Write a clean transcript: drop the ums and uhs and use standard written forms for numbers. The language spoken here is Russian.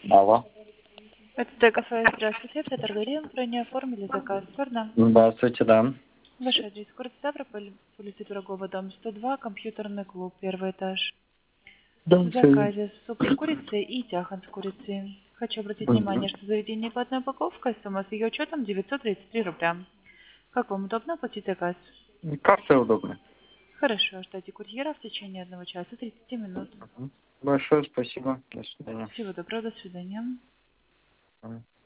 Алло. Это Т-кафе. Здравствуйте. Это Таргария. Ранее оформили заказ. Верно? Здравствуйте, да. Ваш адрес. Город Ставрополь, улица Пирогова, дом 102, компьютерный клуб, первый этаж. Да, В все. заказе суп с курицей и тяхан с курицей. Хочу обратить внимание, что заведение по одной упаковке, сумма с ее учетом 933 рубля. Как вам удобно оплатить заказ? Как все удобно. Хорошо. Ждите курьера в течение 1 часа 30 минут. Большое спасибо. До свидания. Всего доброго. До свидания.